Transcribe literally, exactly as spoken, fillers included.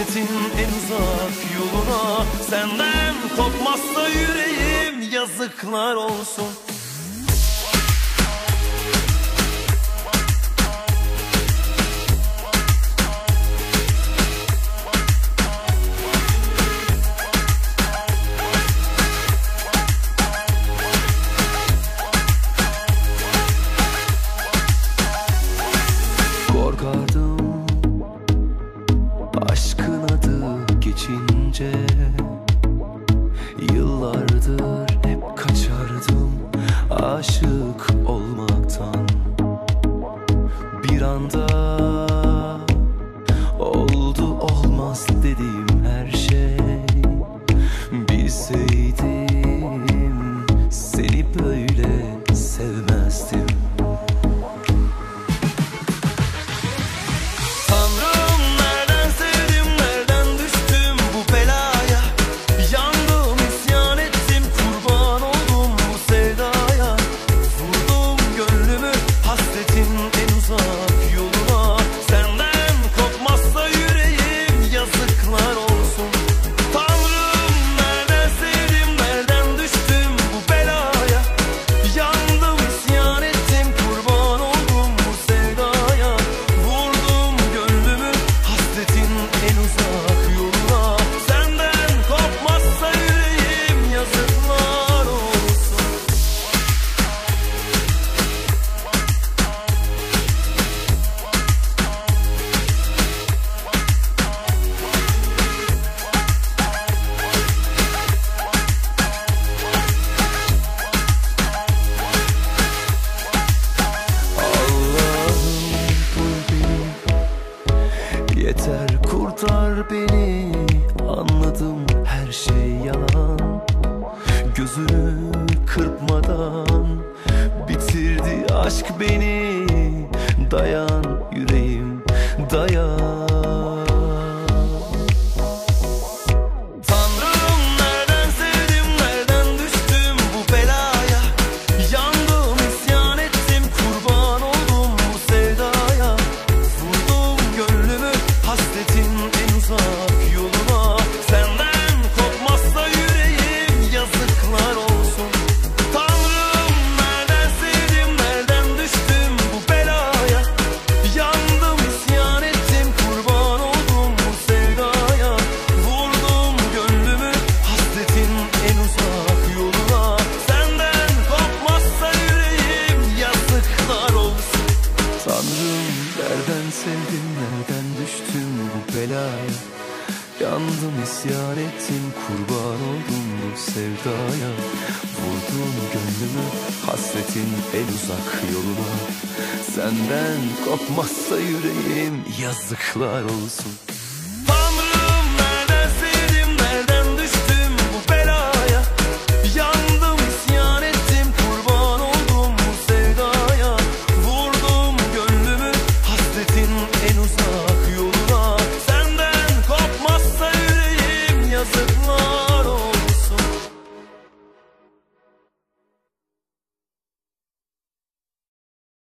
hasretin en uzak yoluna. Senden kopmazsa yüreğim, yazıklar olsun. Korkardım aşkın adı geçince, yıllardır hep kaçardım aşık olmaktan. Bir anda oldu olmaz dediğim her şey. Bilseydim seni böyle sevmezdim. Yeter kurtar beni, anladım her şey yalan. Gözünü kırpmadan bitirdi aşk beni. Dayan yüreğim, dayan. Nereden sevdim, nereden düştüm bu belaya? Yandım, isyan ettim, kurban oldum bu sevdaya. Vurdum gönlümü hasretin en uzak yoluna. Senden kopmazsa yüreğim, yazıklar olsun.